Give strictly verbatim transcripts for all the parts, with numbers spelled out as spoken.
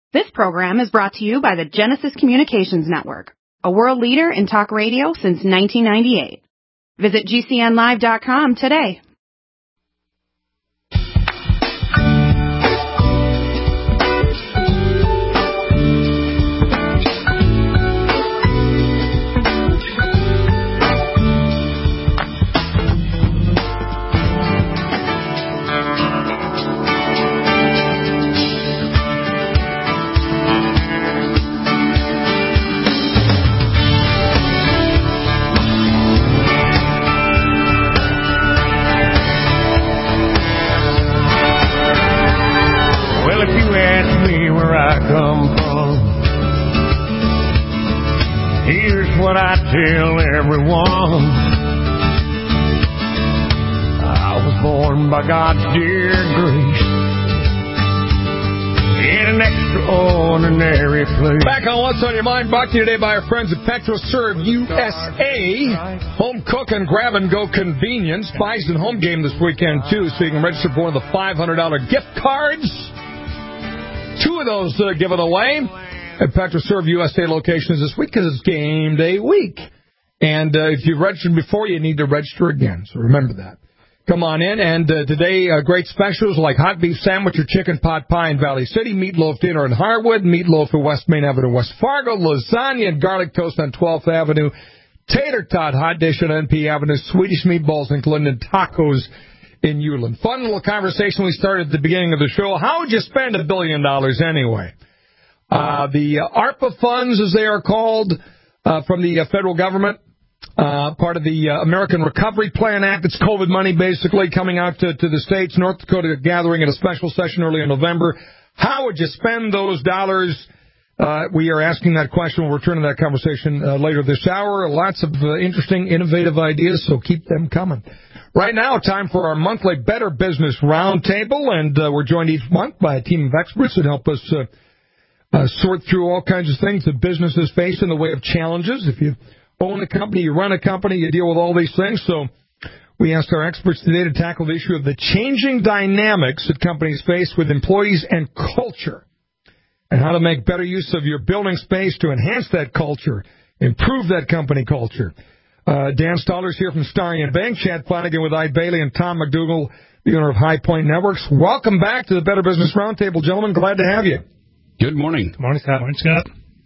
This program is brought to you by the Genesis Communications Network, a world leader in talk radio since nineteen ninety-eight. Visit G C N live dot com today. What I tell everyone, I was born by God's dear grace in an extraordinary place. Back on What's on Your Mind, brought to you today by our friends at PetroServe U S A. Home cook and grab and go convenience. Bison home game this weekend too, so you can register for one of the five hundred dollars gift cards. Two of those uh, given away at PetroServe U S A locations this week because it's game day week. And uh, if you've registered before, you need to register again. So remember that. Come on in. And uh, today, uh, great specials like hot beef sandwich or chicken pot pie in Valley City, meatloaf dinner in Harwood, meatloaf at West Main Avenue, West Fargo, lasagna and garlic toast on twelfth Avenue, tater tot hot dish on N P Avenue, Swedish meatballs in Clinton, tacos in Uland. Fun little conversation we started at the beginning of the show. How would you spend a billion dollars anyway? Uh, the uh, ARPA funds, as they are called, uh, from the uh, federal government, uh, part of the uh, American Recovery Plan Act. It's COVID money, basically, coming out to, to the states. North Dakota gathering at a special session early in November. How would you spend those dollars? Uh, we are asking that question. We'll return to that conversation uh, later this hour. Lots of uh, interesting, innovative ideas, so keep them coming. Right now, time for our monthly Better Business Roundtable, and uh, we're joined each month by a team of experts that help us uh, Uh, sort through all kinds of things that businesses face in the way of challenges. If you own a company, you run a company, you deal with all these things. So we asked our experts today to tackle the issue of the changing dynamics that companies face with employees and culture, and how to make better use of your building space to enhance that culture, improve that company culture. Uh, Dan Stoller's here from Starion Bank. Chad Flanagan with Ide Bailey and Tom McDougall, the owner of High Point Networks. Welcome back to the Better Business Roundtable, gentlemen. Glad to have you. Good morning. Good morning, Scott. Morning, Scott.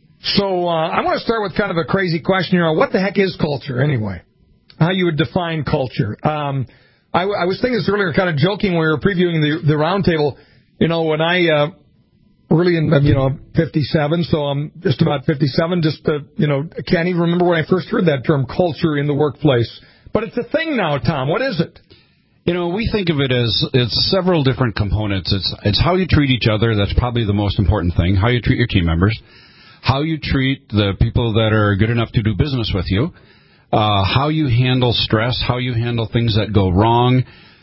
So uh, I want to start with kind of a crazy question here. What the heck is culture, anyway? How you would define culture? Um, I, I was thinking this earlier, kind of joking when we were previewing the, the roundtable. You know, when I uh, early in, you know, fifty-seven, so I'm just about fifty-seven. Just uh, you know, I can't even remember when I first heard that term, culture in the workplace. But it's a thing now, Tom. What is it? You know, we think of it as it's several different components. It's it's how you treat each other. That's probably the most important thing. How you treat your team members. How you treat the people that are good enough to do business with you. Uh, how you handle stress. How you handle things that go wrong.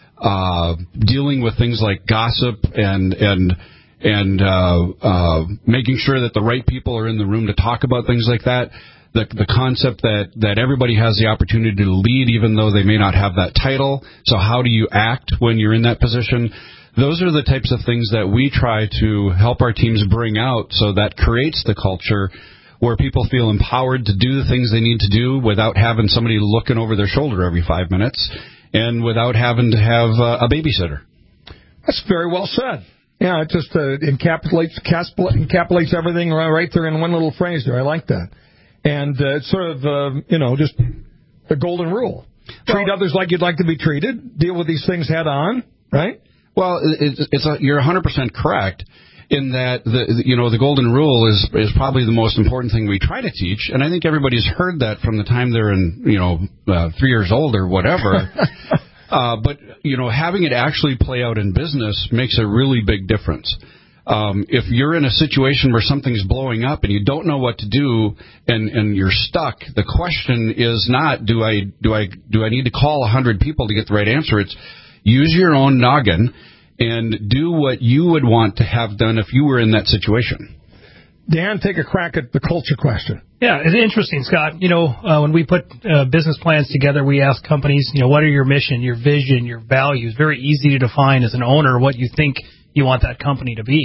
Uh, dealing with things like gossip and and and uh, uh, making sure that the right people are in the room to talk about things like that. The, the concept that, that everybody has the opportunity to lead even though they may not have that title. So how do you act when you're in that position? Those are the types of things that we try to help our teams bring out, so that creates the culture where people feel empowered to do the things they need to do without having somebody looking over their shoulder every five minutes and without having to have uh, a babysitter. That's very well said. Yeah, it just uh, encapsulates, encapsulates everything right there in one little phrase there. I like that. And uh, it's sort of, uh, you know, just a golden rule. Treat well, others like you'd like to be treated. Deal with these things head on, right? Well, it's, it's a, you're one hundred percent correct in that, the you know, the golden rule is is probably the most important thing we try to teach. And I think everybody's heard that from the time they're in, you know, uh, three years old or whatever. uh, but, you know, having it actually play out in business makes a really big difference. Um, if you're in a situation where something's blowing up and you don't know what to do and, and you're stuck, the question is not do I do I do I need to call a hundred people to get the right answer? It's use your own noggin and do what you would want to have done if you were in that situation. Dan, take a crack at the culture question. Yeah, it's interesting, Scott. You know, uh, when we put uh, business plans together, we ask companies, you know, what are your mission, your vision, your values? Very easy to define as an owner what you think you want that company to be.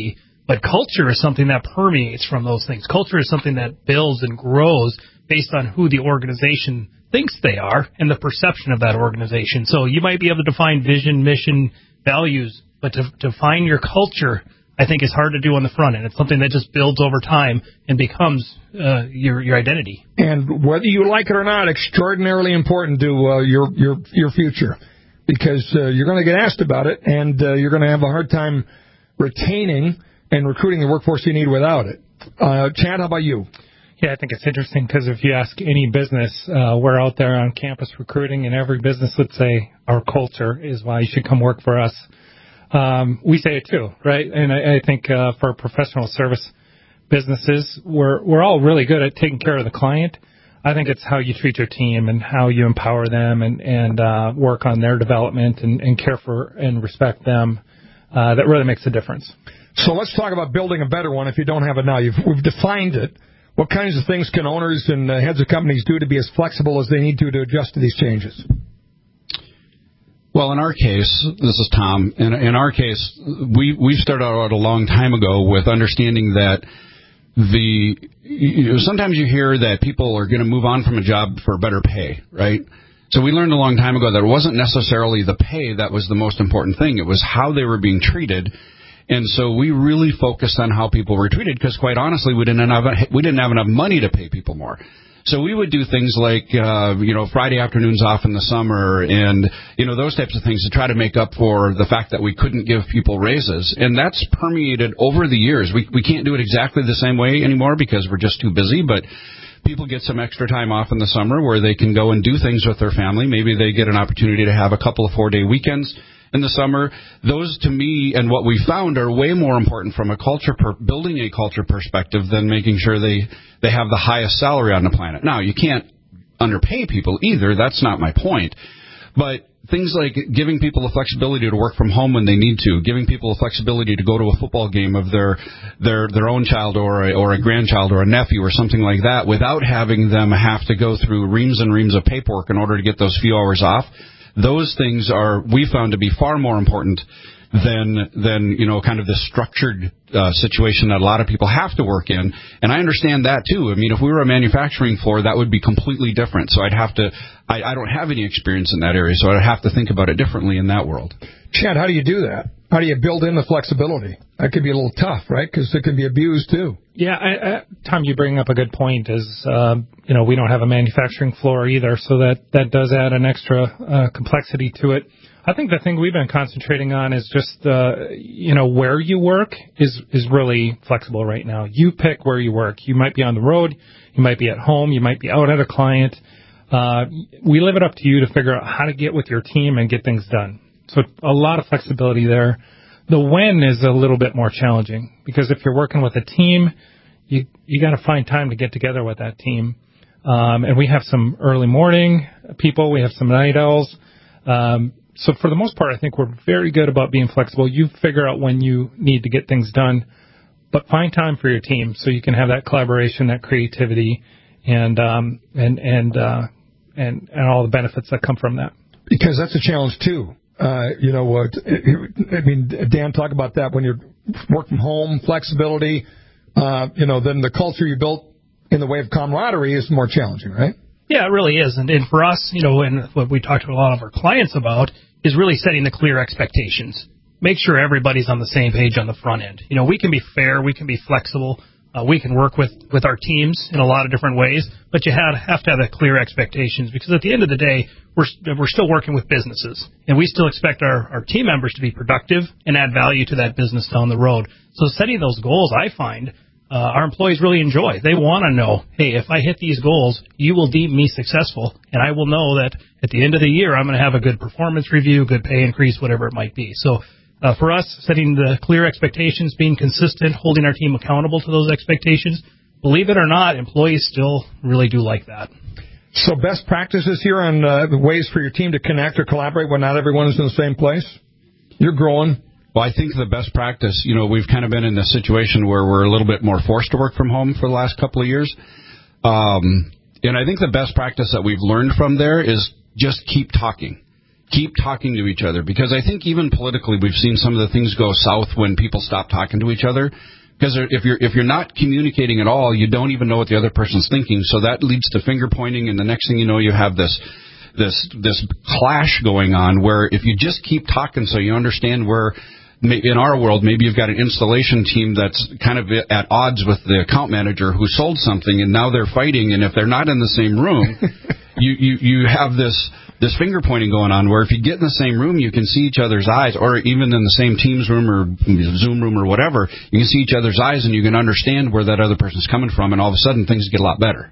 But culture is something that permeates from those things. Culture is something that builds and grows based on who the organization thinks they are and the perception of that organization. So you might be able to define vision, mission, values, but to define your culture, I think, is hard to do on the front end. It's something that just builds over time and becomes uh, your your identity. And whether you like it or not, extraordinarily important to uh, your your your future, because uh, you're going to get asked about it, and uh, you're going to have a hard time retaining and recruiting the workforce you need without it. Uh, Chad, how about you? Yeah, I think it's interesting because if you ask any business, uh, we're out there on campus recruiting, and every business would say our culture is why you should come work for us. Um, we say it too, right? And I, I think uh, for professional service businesses, we're we're all really good at taking care of the client. I think it's how you treat your team and how you empower them and and uh, work on their development and, and care for and respect them uh, that really makes a difference. So let's talk about building a better one if you don't have it now. You've, we've defined it. What kinds of things can owners and uh, heads of companies do to be as flexible as they need to to adjust to these changes? Well, in our case, this is Tom. In, in our case, we we started out a long time ago with understanding that the you know, sometimes you hear that people are going to move on from a job for better pay, right? So we learned a long time ago that it wasn't necessarily the pay that was the most important thing. It was how they were being treated. And so we really focused on how people were treated because, quite honestly, we didn't have we didn't have enough money to pay people more. So we would do things like, uh, you know, Friday afternoons off in the summer and, you know, those types of things to try to make up for the fact that we couldn't give people raises. And that's permeated over the years. We we can't do it exactly the same way anymore because we're just too busy, but people get some extra time off in the summer where they can go and do things with their family. Maybe they get an opportunity to have a couple of four-day weekends in the summer. Those, to me, and what we found are way more important from a culture, per, building a culture perspective than making sure they, they have the highest salary on the planet. Now, you can't underpay people either. That's not my point. But things like giving people the flexibility to work from home when they need to, giving people the flexibility to go to a football game of their their their own child or a, or a grandchild or a nephew or something like that without having them have to go through reams and reams of paperwork in order to get those few hours off. Those things are, we found to be far more important than, than you know, kind of this structured uh, situation that a lot of people have to work in. And I understand that, too. I mean, if we were a manufacturing floor, that would be completely different. So I'd have to, I, I don't have any experience in that area, so I'd have to think about it differently in that world. Chad, how do you do that? How do you build in the flexibility? That could be a little tough, right? Because it can be abused, too. Yeah, I, I, Tom, you bring up a good point. Is uh, you know, we don't have a manufacturing floor either, so that, that does add an extra uh, complexity to it. I think the thing we've been concentrating on is just, uh, you know, where you work is, is really flexible right now. You pick where you work. You might be on the road. You might be at home. You might be out at a client. Uh, we leave it up to you to figure out how to get with your team and get things done. So a lot of flexibility there. The when is a little bit more challenging because if you're working with a team, you you got to find time to get together with that team. Um, and we have some early morning people. We have some night owls. Um, so for the most part, I think we're very good about being flexible. You figure out when you need to get things done, but find time for your team so you can have that collaboration, that creativity, and um, and and uh, and and all the benefits that come from that. Because that's a challenge too. Uh, you know, uh, I mean, Dan, talk about that when you're work from home, flexibility. Uh, you know, then the culture you built in the way of camaraderie is more challenging, right? Yeah, it really is. And, and for us, you know, and what we talked to a lot of our clients about is really setting the clear expectations. Make sure everybody's on the same page on the front end. You know, we can be fair, we can be flexible, uh, we can work with, with our teams in a lot of different ways, but you have, have to have the clear expectations because at the end of the day, we're we're still working with businesses, and we still expect our, our team members to be productive and add value to that business down the road. So setting those goals, I find, uh, our employees really enjoy. They want to know, hey, if I hit these goals, you will deem me successful, and I will know that at the end of the year, I'm going to have a good performance review, good pay increase, whatever it might be. So uh, for us, setting the clear expectations, being consistent, holding our team accountable to those expectations, believe it or not, employees still really do like that. So best practices here on uh, ways for your team to connect or collaborate when not everyone is in the same place? You're growing. Well, I think the best practice, you know, we've kind of been in this situation where we're a little bit more forced to work from home for the last couple of years. Um, and I think the best practice that we've learned from there is just keep talking. keep talking to each other, because I think even politically we've seen some of the things go south when people stop talking to each other. Because if you're if you're not communicating at all, you don't even know what the other person's thinking. So that leads to finger pointing, and the next thing you know, you have this this this clash going on. Where if you just keep talking, so you understand where, in our world, maybe you've got an installation team that's kind of at odds with the account manager who sold something, and now they're fighting. And if they're not in the same room, you, you you have this. this finger pointing going on, where if you get in the same room, you can see each other's eyes, or even in the same Teams room or Zoom room or whatever, you can see each other's eyes and you can understand where that other person's coming from, and all of a sudden things get a lot better.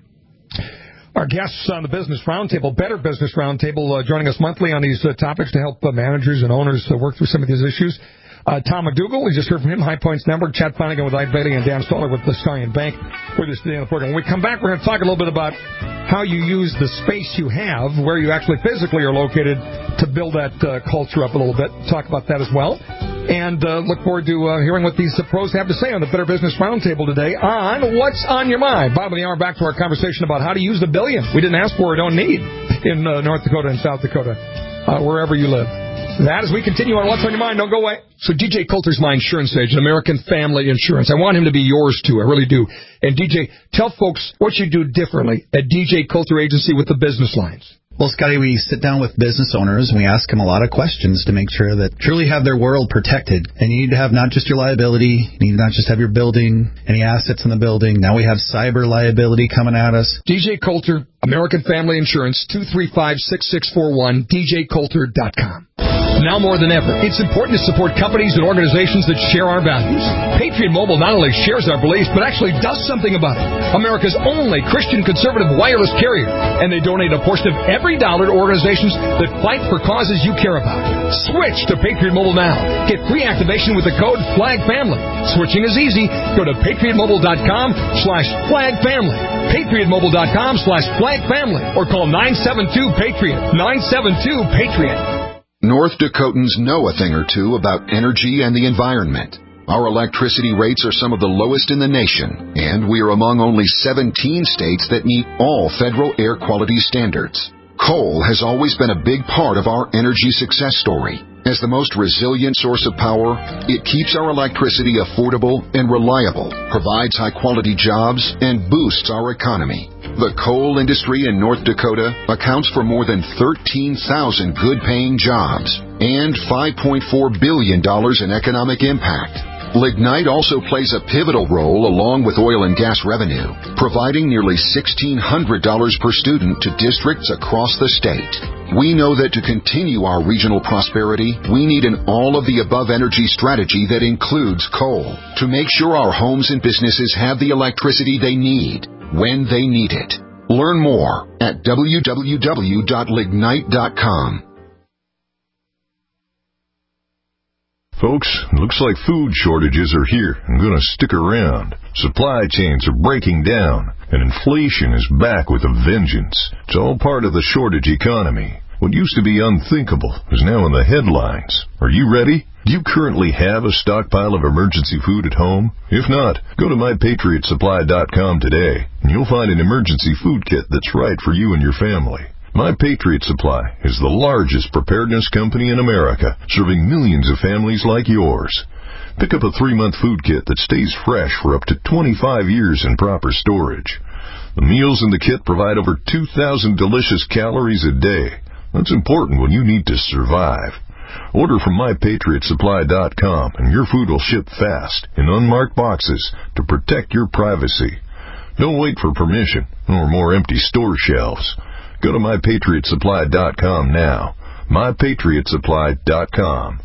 Our guests on the Business Roundtable, Better Business Roundtable, uh, joining us monthly on these uh, topics to help uh, managers and owners uh, work through some of these issues. Uh, Tom McDougall, we just heard from him, High Points Network. Chad Flanagan with Ide Bailey and Dan Stoller with the Stallion Bank with us today on the program. When we come back, we're going to talk a little bit about how you use the space you have, where you actually physically are located, to build that uh, culture up a little bit. Talk about that as well. And uh, look forward to uh, hearing what these uh, pros have to say on the Better Business Roundtable today on What's on Your Mind. Bottom of the hour, back to our conversation about how to use the billion we didn't ask for or don't need in uh, North Dakota and South Dakota, uh, wherever you live. That as we continue on What's on Your Mind. Don't go away. So D J Coulter's my insurance agent, American Family Insurance. I want him to be yours, too. I really do. And, D J, tell folks what you do differently at D J Coulter Agency with the business lines. Well, Scotty, we sit down with business owners and we ask them a lot of questions to make sure that truly have their world protected. And you need to have not just your liability, you need to not just have your building, any assets in the building. Now we have cyber liability coming at us. D J Coulter, American Family Insurance, two three five, six six four one, d j coulter dot com. Now more than ever, it's important to support companies and organizations that share our values. Patriot Mobile not only shares our beliefs, but actually does something about it. America's only Christian conservative wireless carrier. And they donate a portion of every dollar to organizations that fight for causes you care about. Switch to Patriot Mobile now. Get free activation with the code FLAGFAMILY. Switching is easy. Go to patriotmobile.com slash flagfamily. patriotmobile.com slash flagfamily. Or call nine seven two PATRIOT. nine seven two PATRIOT. North Dakotans know a thing or two about energy and the environment. Our electricity rates are some of the lowest in the nation, and we are among only seventeen states that meet all federal air quality standards. Coal has always been a big part of our energy success story. As the most resilient source of power, it keeps our electricity affordable and reliable, provides high-quality jobs, and boosts our economy. The coal industry in North Dakota accounts for more than thirteen thousand good-paying jobs and five point four billion dollars in economic impact. Lignite also plays a pivotal role along with oil and gas revenue, providing nearly sixteen hundred dollars per student to districts across the state. We know that to continue our regional prosperity, we need an all-of-the-above energy strategy that includes coal to make sure our homes and businesses have the electricity they need when they need it. Learn more at w w w dot lignite dot com. Folks, looks like food shortages are here and going to stick around. Supply chains are breaking down, and inflation is back with a vengeance. It's all part of the shortage economy. What used to be unthinkable is now in the headlines. Are you ready? Do you currently have a stockpile of emergency food at home? If not, go to my patriot supply dot com today, and you'll find an emergency food kit that's right for you and your family. My Patriot Supply is the largest preparedness company in America, serving millions of families like yours. Pick up a three-month food kit that stays fresh for up to twenty-five years in proper storage. The meals in the kit provide over two thousand delicious calories a day. That's important when you need to survive. Order from my patriot supply dot com and your food will ship fast in unmarked boxes to protect your privacy. Don't wait for permission or more empty store shelves. Go to my patriot supply dot com now. my patriot supply dot com.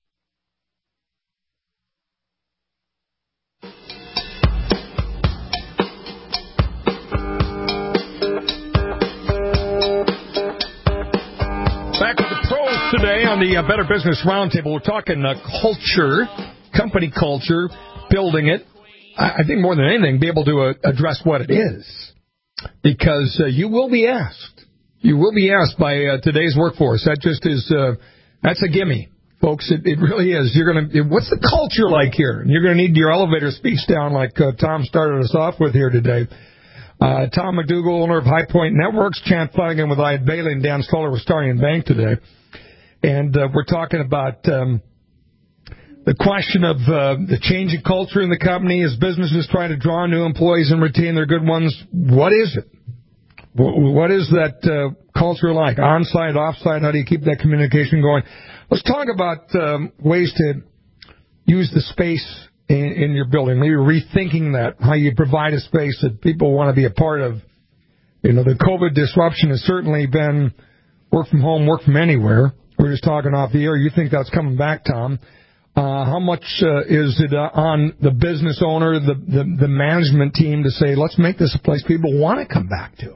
Back with the pros today on the uh, Better Business Roundtable. We're talking uh, culture, company culture, building it. I, I think more than anything, be able to uh, address what it is. Because uh, you will be asked. You will be asked by uh, today's workforce. That just is, uh, that's a gimme, folks. It, it really is. You're going to, what's the culture like here? And you're going to need your elevator speech down like uh, Tom started us off with here today. Uh, Tom McDougall, owner of High Point Networks, Chad Flanagan with Ide Bailey, and Dan Stoller with Stallion Bank today. And uh, we're talking about um, the question of uh, the changing culture in the company as businesses try to draw new employees and retain their good ones. What is it? What is that uh, culture like? On-site, off-site? How do you keep that communication going? Let's talk about um, ways to use the space in, in your building. Maybe rethinking that, how you provide a space that people want to be a part of. You know, the COVID disruption has certainly been work from home, work from anywhere. We're just talking off the air. You think that's coming back, Tom? Uh, how much uh, is it uh, on the business owner, the, the the management team to say, let's make this a place people want to come back to?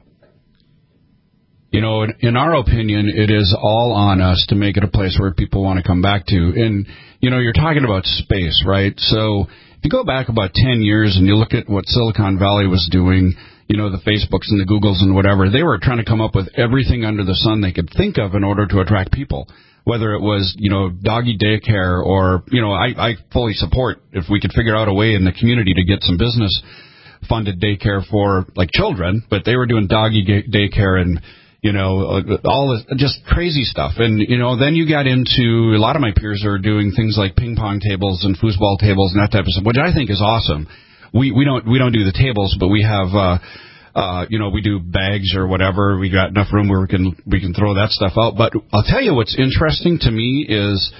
You know, in, in our opinion, it is all on us to make it a place where people want to come back to. And, you know, you're talking about space, right? So if you go back about ten years and you look at what Silicon Valley was doing, you know, the Facebooks and the Googles and whatever, they were trying to come up with everything under the sun they could think of in order to attract people. Whether it was, you know, doggy daycare or, you know, I, I fully support if we could figure out a way in the community to get some business funded daycare for, like, children, but they were doing doggy daycare and, you know, all this just crazy stuff. And, you know, then you got into, a lot of my peers are doing things like ping pong tables and foosball tables and that type of stuff, which I think is awesome. We we don't we don't do the tables, but we have, uh, uh, you know, we do bags or whatever. We got enough room where we can we can throw that stuff out. But I'll tell you what's interesting to me is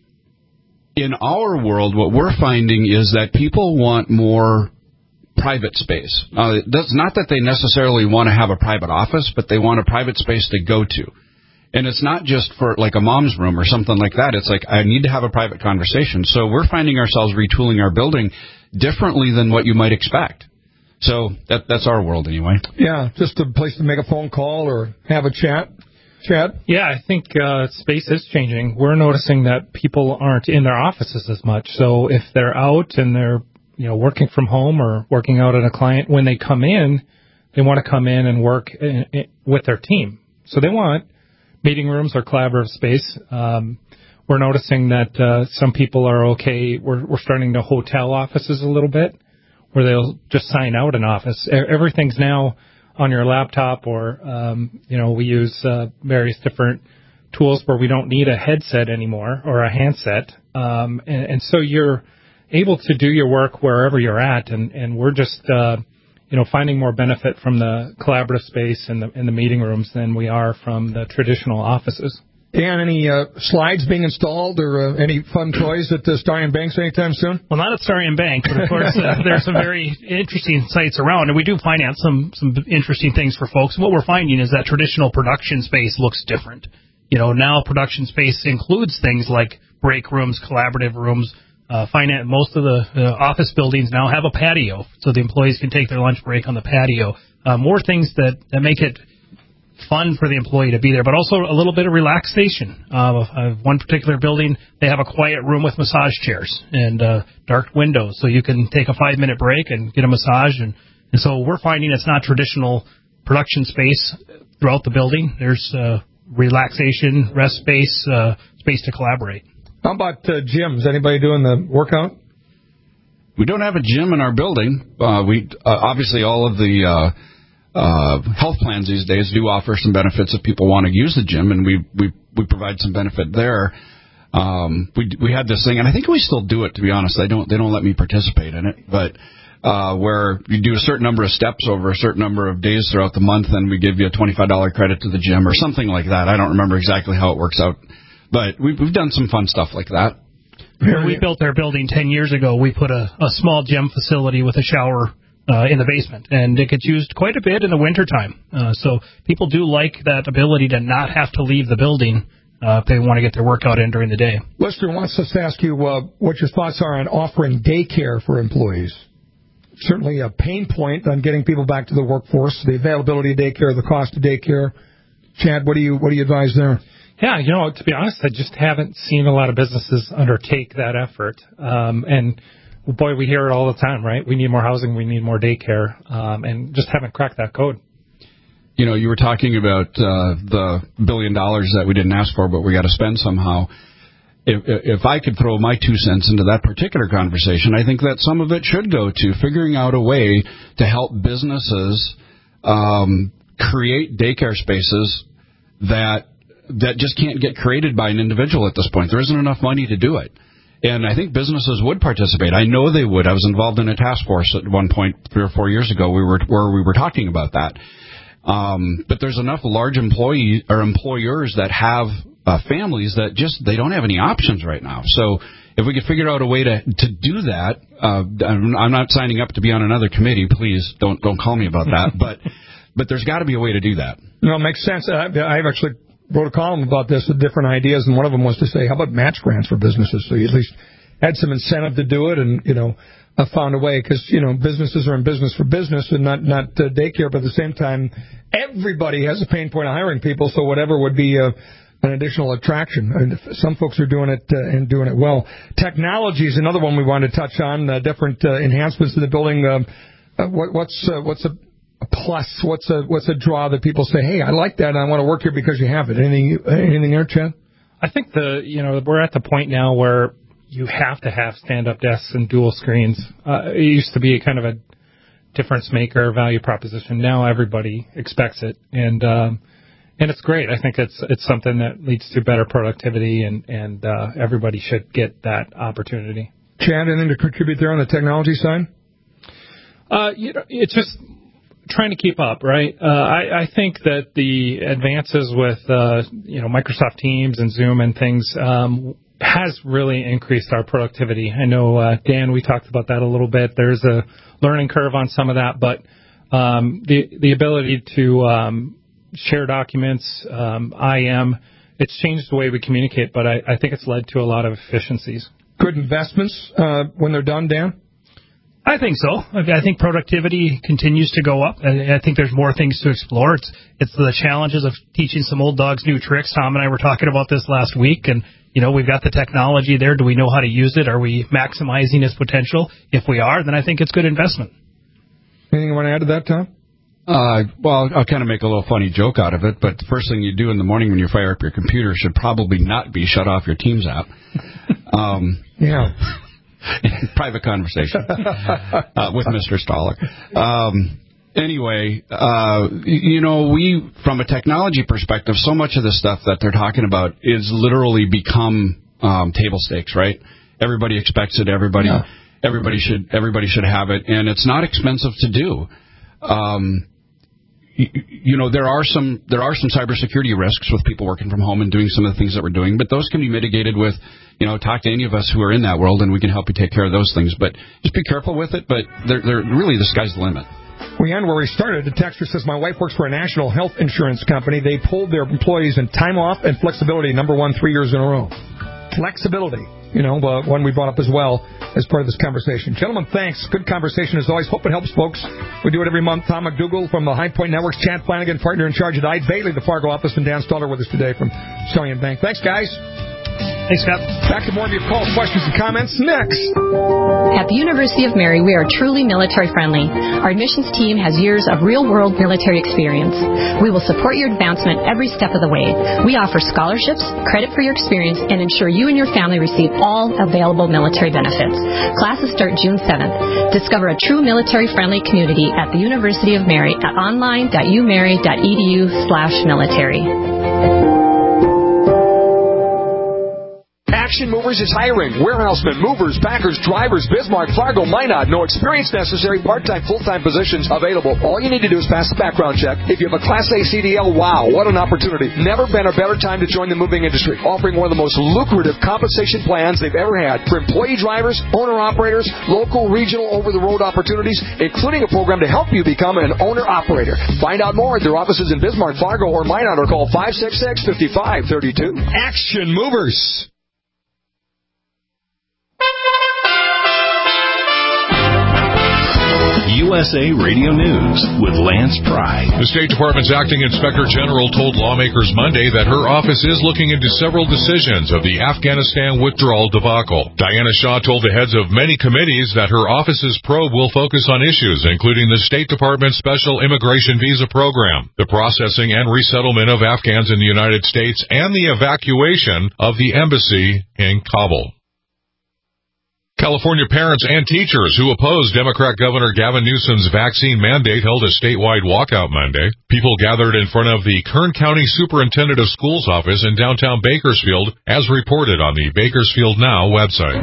in our world, what we're finding is that people want more private space. Uh, that's not that they necessarily want to have a private office, but they want a private space to go to. And it's not just for like a mom's room or something like that. It's like, I need to have a private conversation. So we're finding ourselves retooling our building differently than what you might expect. So that that's our world anyway. Yeah, just a place to make a phone call or have a chat. Chad? Yeah, I think uh, space is changing. We're noticing that people aren't in their offices as much. So if they're out and they're, you know, working from home or working out at a client, when they come in, they want to come in and work in, in, with their team. So they want meeting rooms or collaborative space. Um, we're noticing that uh, some people are okay. We're, we're starting to hotel offices a little bit, where they'll just sign out an office. Everything's now on your laptop, or, um, you know, we use uh, various different tools where we don't need a headset anymore or a handset. Um, and, and so you're able to do your work wherever you're at, and, and we're just, uh, you know, finding more benefit from the collaborative space and the, in the meeting rooms than we are from the traditional offices. Dan, any uh, slides being installed or uh, any fun toys at the Starion Banks anytime soon? Well, not at Starion Bank, but of course uh, there's some very interesting sites around, and we do finance some some interesting things for folks. And what we're finding is that traditional production space looks different. You know, now production space includes things like break rooms, collaborative rooms. Uh, finance, most of the uh, office buildings now have a patio, so the employees can take their lunch break on the patio. Uh, more things that, that make it fun for the employee to be there, but also a little bit of relaxation. Uh, uh, one particular building, they have a quiet room with massage chairs and uh, dark windows, so you can take a five-minute break and get a massage. And, and so we're finding it's not traditional production space throughout the building. There's uh, relaxation, rest space, uh, space to collaborate. How about uh, gyms? Anybody doing the workout? We don't have a gym in our building. Uh, we uh, obviously all of the uh, uh, health plans these days do offer some benefits if people want to use the gym, and we we, we provide some benefit there. Um, we we had this thing, and I think we still do it. To be honest, they don't they don't let me participate in it, but uh, where you do a certain number of steps over a certain number of days throughout the month, and we give you a twenty-five dollars credit to the gym or something like that. I don't remember exactly how it works out. But we've, we've done some fun stuff like that. When we built our building ten years ago, we put a, a small gym facility with a shower uh, in the basement, and it gets used quite a bit in the wintertime. Uh, so people do like that ability to not have to leave the building uh, if they want to get their workout in during the day. Listener wants us to ask you uh, what your thoughts are on offering daycare for employees. Certainly a pain point on getting people back to the workforce, the availability of daycare, the cost of daycare. Chad, what do you what do you advise there? Yeah, you know, to be honest, I just haven't seen a lot of businesses undertake that effort. Um, and, boy, we hear it all the time, right? We need more housing, we need more daycare, um, and just haven't cracked that code. You know, you were talking about uh, the billion dollars that we didn't ask for, but we got to spend somehow. If, if I could throw my two cents into that particular conversation, I think that some of it should go to figuring out a way to help businesses um, create daycare spaces that that just can't get created by an individual at this point. There isn't enough money to do it. And I think businesses would participate. I know they would. I was involved in a task force at one point three or four years ago. We were where we were talking about that. Um, but there's enough large employee or employers that have uh, families that just they don't have any options right now. So if we could figure out a way to to do that, uh, I'm not signing up to be on another committee. Please don't don't call me about that. but but there's got to be a way to do that. No, it makes sense. I, I've actually wrote a column about this with different ideas, and one of them was to say, how about match grants for businesses? So you at least had some incentive to do it, and, you know, uh, found a way, because, you know, businesses are in business for business and not, not uh, daycare, but at the same time, everybody has a pain point of hiring people, so whatever would be uh, an additional attraction. And some folks are doing it uh, and doing it well. Technology is another one we wanted to touch on, uh, different uh, enhancements to the building. Uh, uh, what, what's uh, what's a A plus, what's a what's a draw that people say, hey, I like that, and I want to work here because you have it. Anything anything there, Chad? I think the you know we're at the point now where you have to have stand-up desks and dual screens. Uh, it used to be kind of a difference maker, value proposition. Now everybody expects it, and um, and it's great. I think it's it's something that leads to better productivity, and and uh, everybody should get that opportunity. Chad, anything to contribute there on the technology side? Uh, you know, it's just trying to keep up, right? Uh, I, I think that the advances with, uh, you know, Microsoft Teams and Zoom and things um, has really increased our productivity. I know, uh, Dan, we talked about that a little bit. There's a learning curve on some of that, but um, the the ability to um, share documents, um, I M, it's changed the way we communicate, but I, I think it's led to a lot of efficiencies. Good investments uh, when they're done, Dan? I think so. I think productivity continues to go up. I think there's more things to explore. It's it's the challenges of teaching some old dogs new tricks. Tom and I were talking about this last week, and, you know, we've got the technology there. Do we know how to use it? Are we maximizing its potential? If we are, then I think it's good investment. Anything you want to add to that, Tom? Uh, well, I'll kind of make a little funny joke out of it, but the first thing you do in the morning when you fire up your computer should probably not be shut off your Teams app. Um, yeah. Private conversation uh, with Mister Stoller. Um, anyway, uh, you know, we, from a technology perspective, so much of the stuff that they're talking about is literally become um, table stakes, right? Everybody expects it. Everybody, yeah. everybody should, everybody should have it, and it's not expensive to do. Um, You know, there are some there are some cybersecurity risks with people working from home and doing some of the things that we're doing, but those can be mitigated with, you know, talk to any of us who are in that world, and we can help you take care of those things. But just be careful with it. But they're, they're really, the sky's the limit. We end where we started. The texter says, my wife works for a national health insurance company. They pulled their employees in time off and flexibility, number one, three years in a row. Flexibility, you know, uh, one we brought up as well as part of this conversation. Gentlemen, thanks. Good conversation as always. Hope it helps, folks. We do it every month. Tom McDougall from the High Point Networks, Chad Flanagan, partner in charge at I. Bailey, the Fargo office, and Dan Stoller with us today from Stellian Bank. Thanks, guys. Thanks, Scott. Back to more of your calls, questions, and comments next. At the University of Mary, we are truly military-friendly. Our admissions team has years of real-world military experience. We will support your advancement every step of the way. We offer scholarships, credit for your experience, and ensure you and your family receive all available military benefits. Classes start June seventh. Discover a true military-friendly community at the University of Mary at online dot u mary dot e d u slash military. Action Movers is hiring. Warehousemen, movers, packers, drivers, Bismarck, Fargo, Minot. No experience necessary. Part-time, full-time positions available. All you need to do is pass the background check. If you have a Class A C D L, wow, what an opportunity. Never been a better time to join the moving industry. Offering one of the most lucrative compensation plans they've ever had for employee drivers, owner-operators, local, regional, over-the-road opportunities, including a program to help you become an owner-operator. Find out more at their offices in Bismarck, Fargo, or Minot, or call five six six, five five three two. Action Movers. U S A Radio News with Lance Pry. The State Department's acting inspector general told lawmakers Monday that her office is looking into several decisions of the Afghanistan withdrawal debacle. Diana Shaw told the heads of many committees that her office's probe will focus on issues including the State Department's special immigration visa program, the processing and resettlement of Afghans in the United States, and the evacuation of the embassy in Kabul. California parents and teachers who oppose Democrat Governor Gavin Newsom's vaccine mandate held a statewide walkout Monday. People gathered in front of the Kern County Superintendent of Schools office in downtown Bakersfield, as reported on the Bakersfield Now website.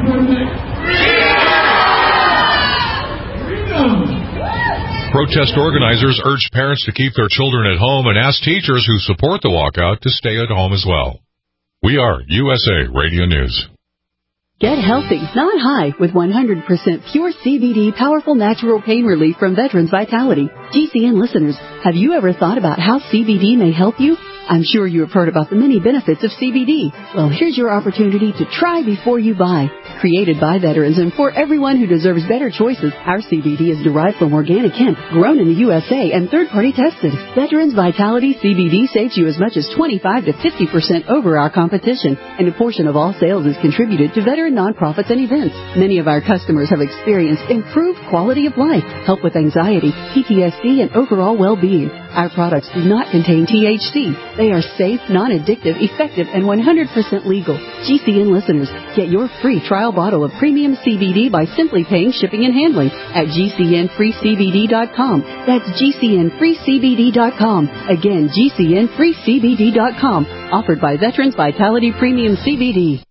Protest organizers urged parents to keep their children at home and asked teachers who support the walkout to stay at home as well. We are U S A Radio News. Get healthy, not high, with one hundred percent pure C B D powerful natural pain relief from Veterans Vitality. G C N listeners, have you ever thought about how C B D may help you? I'm sure you have heard about the many benefits of C B D. Well, here's your opportunity to try before you buy. Created by veterans and for everyone who deserves better choices, our C B D is derived from organic hemp, grown in the U S A, and third-party tested. Veterans Vitality C B D saves you as much as twenty-five to fifty percent over our competition, and a portion of all sales is contributed to veteran nonprofits and events. Many of our customers have experienced improved quality of life, help with anxiety, P T S D, and overall well-being. Our products do not contain T H C. They are safe, non-addictive, effective, and one hundred percent legal. G C N listeners, get your free trial bottle of premium C B D by simply paying shipping and handling at G C N free C B D dot com. That's G C N free C B D dot com. Again, G C N free C B D dot com. Offered by Veterans Vitality Premium C B D.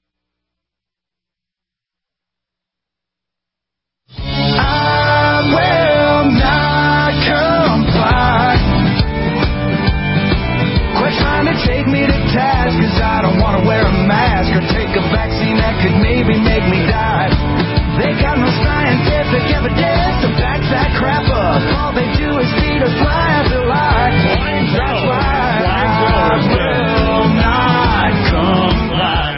I will not comply. Quit trying to take me to task, cause I don't want to wear a mask or take a vaccine that could maybe make me die. They got no scientific evidence to back that crap up. All they do is feed us lie after lie. That's why I will not comply.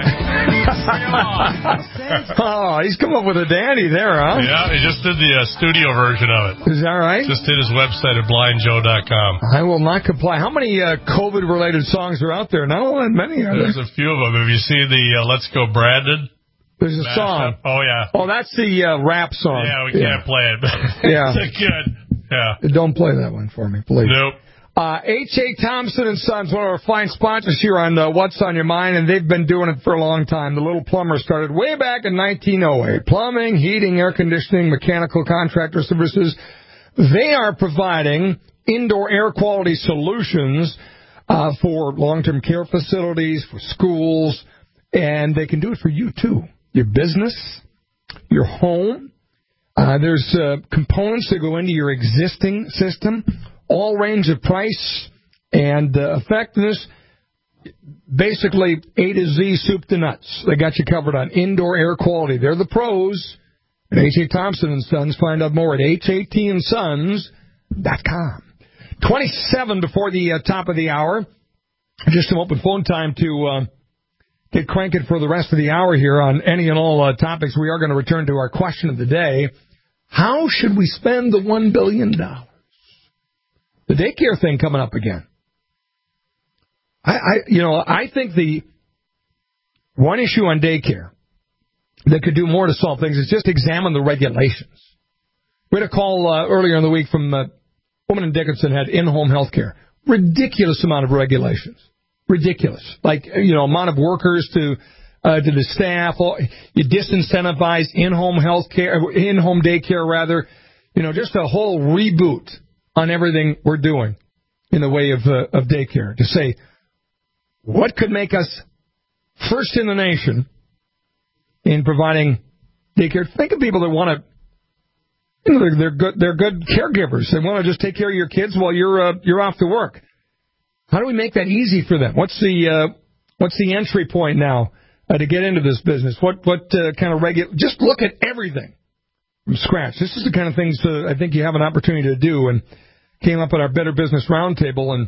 Oh, he's come up with a dandy there, huh? Yeah, he just did the uh, studio version of it. Is that right? Just did his website at blind joe dot com. I will not comply. How many uh, COVID-related songs are out there? Not all that many, are there? There's a few of them. Have you seen the uh, Let's Go Brandon? There's a song. Oh, yeah. Oh, that's the uh, rap song. Yeah, we can't yeah. play it. Yeah. It's good. Yeah. Don't play that one for me, please. Nope. Uh, H A. Thompson and Sons, one of our fine sponsors here on uh, What's on Your Mind, and they've been doing it for a long time. The Little Plumber started way back in nineteen oh eight. Plumbing, heating, air conditioning, mechanical contractor services. They are providing indoor air quality solutions uh, for long-term care facilities, for schools, and they can do it for you, too. Your business, your home. Uh, there's uh, components that go into your existing system. All range of price and uh, effectiveness, basically A to Z, soup to nuts. They got you covered on indoor air quality. They're the pros. At H A. Thompson and Sons. Find out more at H A T and sons dot com. twenty-seven before the uh, top of the hour. Just some open phone time to uh, get cranking for the rest of the hour here on any and all uh, topics. We are going to return to our question of the day. How should we spend the one billion dollars? The daycare thing coming up again. I, I, you know, I think the one issue on daycare that could do more to solve things is just examine the regulations. We had a call uh, earlier in the week from a woman in Dickinson had in-home health care. Ridiculous amount of regulations. Ridiculous. Like, you know, amount of workers to uh, to the staff. You disincentivize in-home health care, in-home daycare, rather. You know, just a whole reboot on everything we're doing in the way of uh, of daycare, to say what could make us first in the nation in providing daycare. Think of people that want to, you know, they're, they're good, they're good caregivers. They want to just take care of your kids while you're uh, you're off to work. How do we make that easy for them? What's the uh, what's the entry point now uh, to get into this business? What what uh, kind of regu- Just look at everything from scratch. This is the kind of things uh, I think you have an opportunity to do, and came up at our Better Business Roundtable, and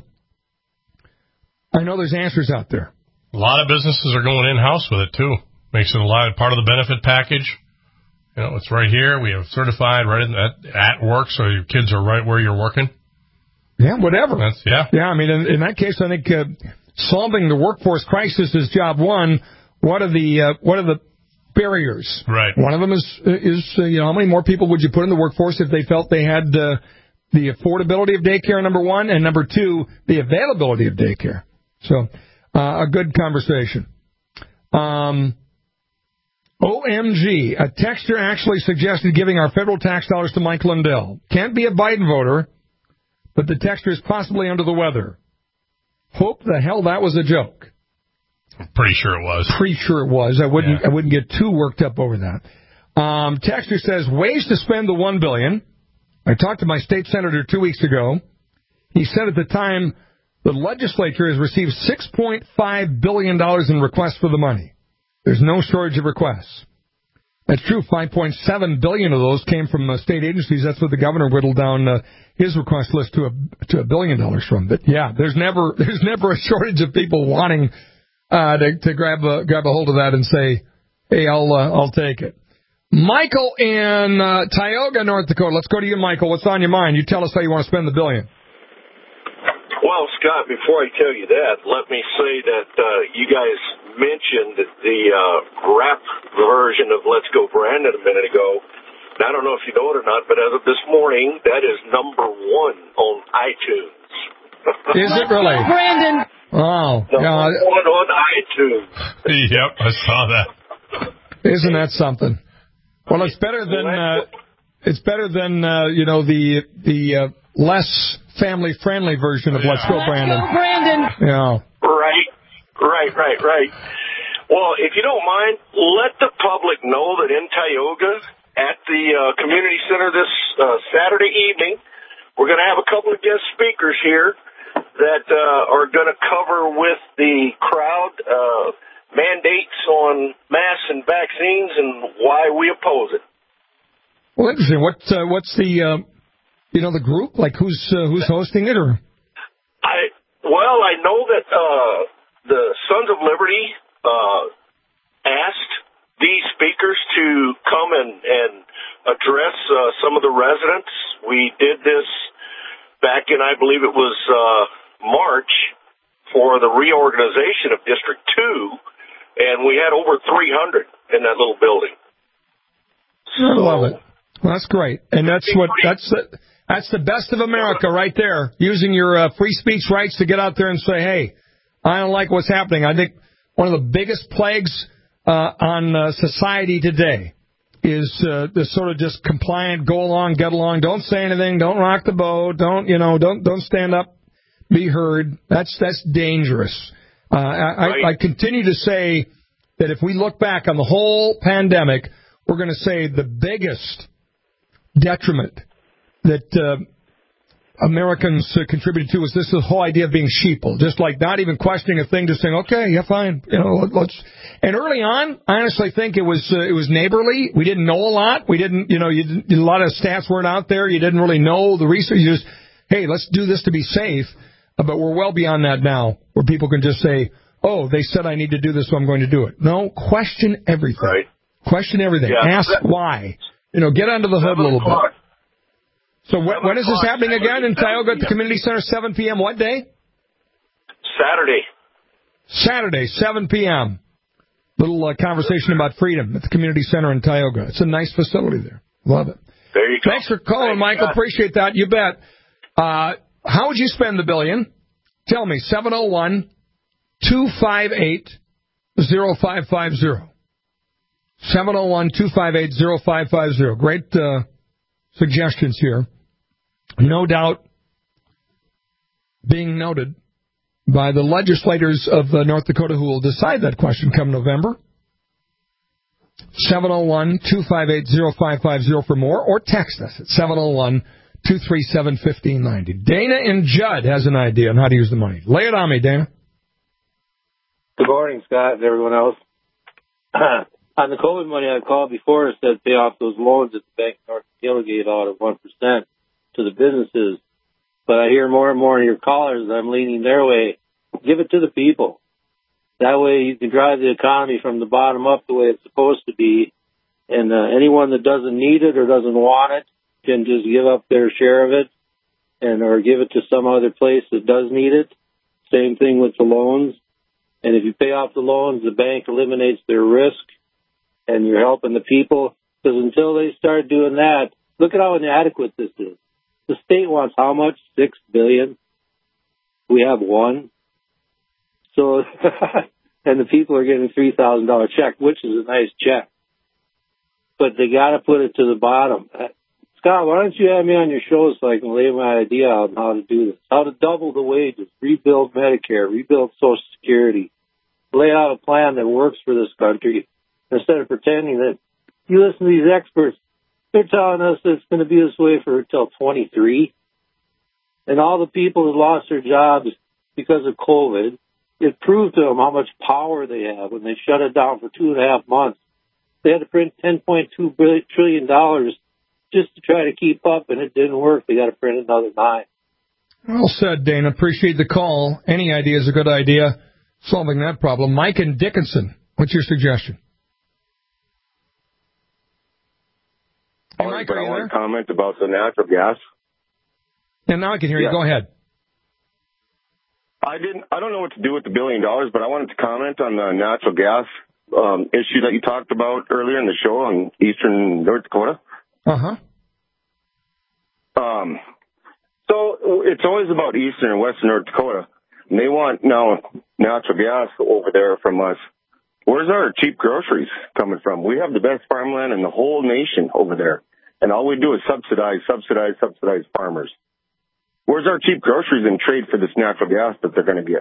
I know there's answers out there. A lot of businesses are going in-house with it, too. Makes it a lot part of the benefit package. You know, it's right here. We have certified right in, at, at work, so your kids are right where you're working. Yeah, whatever. That's, yeah. Yeah, I mean, in, in that case, I think uh, solving the workforce crisis is job one. What are the uh, what are the barriers? Right. One of them is, is uh, you know, how many more people would you put in the workforce if they felt they had uh, the affordability of daycare, number one, and number two, the availability of daycare. So, uh, a good conversation. Um, O M G, a texter actually suggested giving our federal tax dollars to Mike Lindell. Can't be a Biden voter, but the texter is possibly under the weather. Hope the hell that was a joke. I'm pretty sure it was. Pretty sure it was. I wouldn't Yeah. I wouldn't get too worked up over that. Um, texter says, ways to spend the one billion dollars. I talked to my state senator two weeks ago. He said at the time the legislature has received six point five billion dollars in requests for the money. There's no shortage of requests. That's true. five point seven billion dollars of those came from uh, state agencies. That's what the governor whittled down uh, his request list to a to a billion dollars from. But yeah, there's never there's never a shortage of people wanting uh, to, to grab a grab a hold of that and say, hey, I'll uh, I'll take it. Michael in uh, Tioga, North Dakota. Let's go to you, Michael. What's on your mind? You tell us how you want to spend the billion. Well, Scott, before I tell you that, let me say that uh, you guys mentioned the uh, rap version of Let's Go Brandon a minute ago. And I don't know if you know it or not, but as of this morning, that is number one on iTunes. Is it really? Brandon. Oh, Number yeah. one on iTunes. Yep, I saw that. Isn't that something? Well, it's better than uh, it's better than uh, you know the the uh, less family friendly version of Let's Go Brandon. Let's go, Brandon. Yeah. Right, right, right, right. Well, if you don't mind, let the public know that in Tioga at the uh, community center this uh, Saturday evening, we're going to have a couple of guest speakers here that uh, are going to cover with the crowd uh, mandates on masks and vaccines and why we oppose it. Well, interesting. What uh, what's the uh, you know the group like? Who's uh, who's hosting it? Or I well, I know that uh, the Sons of Liberty uh, asked these speakers to come and, and address uh, some of the residents. We did this back in, I believe it was uh, March, for the reorganization of District Two, and we had over three hundred in that little building. I love it. Well, that's great, and that's what that's the, that's the best of America right there. Using your uh, free speech rights to get out there and say, "Hey, I don't like what's happening." I think one of the biggest plagues uh, on uh, society today is uh, this sort of just compliant, go along, get along, don't say anything, don't rock the boat, don't you know, don't don't stand up, be heard. That's that's dangerous. Uh, I, I, I continue to say that if we look back on the whole pandemic, we're going to say the biggest detriment that uh, Americans uh, contributed to was this whole idea of being sheeple, just like not even questioning a thing, just saying, okay, yeah, fine, you know, let's. And early on, I honestly think it was uh, it was neighborly. We didn't know a lot. We didn't, you know, you didn't, a lot of stats weren't out there. You didn't really know the research. You just, hey, let's do this to be safe. Uh, but we're well beyond that now, where people can just say, oh, they said I need to do this, so I'm going to do it. No, question everything. Right. Question everything. Yeah. Ask why. You know, get under the hood a little bit. So when, when is this happening again in Tioga at the Community Center, seven p.m. what day? Saturday. Saturday, seven p.m. Little uh, conversation about freedom at the Community Center in Tioga. It's a nice facility there. Love it. There you go. Thanks for calling, Thanks, Michael. God. Appreciate that. You bet. Uh, how would you spend the billion? Tell me, seven oh one, two five eight, oh five five oh. seven oh one, two five eight, oh five five oh. Great uh, suggestions here. No doubt being noted by the legislators of uh, North Dakota who will decide that question come November. seven oh one, two five eight, oh five five oh for more, or text us at seven oh one, two three seven, one five nine oh. Dana in Judd has an idea on how to use the money. Lay it on me, Dana. Good morning, Scott, and everyone else. On the COVID money, I called before and said pay off those loans that the Bank of North Dakota gave out of one percent to the businesses. But I hear more and more of your callers, I'm leaning their way. Give it to the people. That way you can drive the economy from the bottom up the way it's supposed to be. And uh, anyone that doesn't need it or doesn't want it can just give up their share of it and or give it to some other place that does need it. Same thing with the loans. And if you pay off the loans, the bank eliminates their risk, and you're helping the people. Because until they start doing that, look at how inadequate this is. The state wants how much? Six billion dollars. We have one. So, and the people are getting a three thousand dollars check, which is a nice check. but they got to put it to the bottom. Uh, Scott, why don't you have me on your show so I can lay my idea out on how to do this? How to double the wages, rebuild Medicare, rebuild Social Security, lay out a plan that works for this country instead of pretending that you listen to these experts. They're telling us that it's going to be this way for until twenty-three. And all the people who lost their jobs because of COVID, it proved to them how much power they have when they shut it down for two and a half months. They had to print ten point two trillion dollars just to try to keep up, and it didn't work. They got to print another nine. Well said, Dana. Appreciate the call. Any idea is a good idea solving that problem. Mike and Dickinson, what's your suggestion? Hey, Mike, but are I you want there? to comment about the natural gas. And now I can hear Yeah. you. Go ahead. I didn't. I don't know what to do with the billion dollars, but I wanted to comment on the natural gas um, issue that you talked about earlier in the show on eastern North Dakota. Uh huh. Um, so it's always about eastern and western North Dakota. And they want now natural gas over there from us. Where's our cheap groceries coming from? We have the best farmland in the whole nation over there. And all we do is subsidize, subsidize, subsidize farmers. Where's our cheap groceries in trade for this natural gas that they're going to get?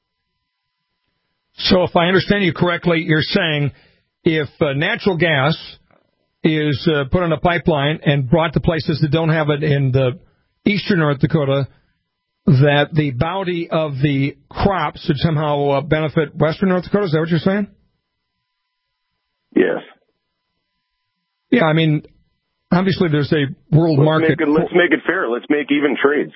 So if I understand you correctly, you're saying if uh, natural gas is uh, put on a pipeline and brought to places that don't have it in the eastern North Dakota, that the bounty of the crops should somehow uh, benefit western North Dakota? Is that what you're saying? Yes. Yeah, I mean, obviously there's a world let's market. Make it, let's make it fair. Let's make even trades.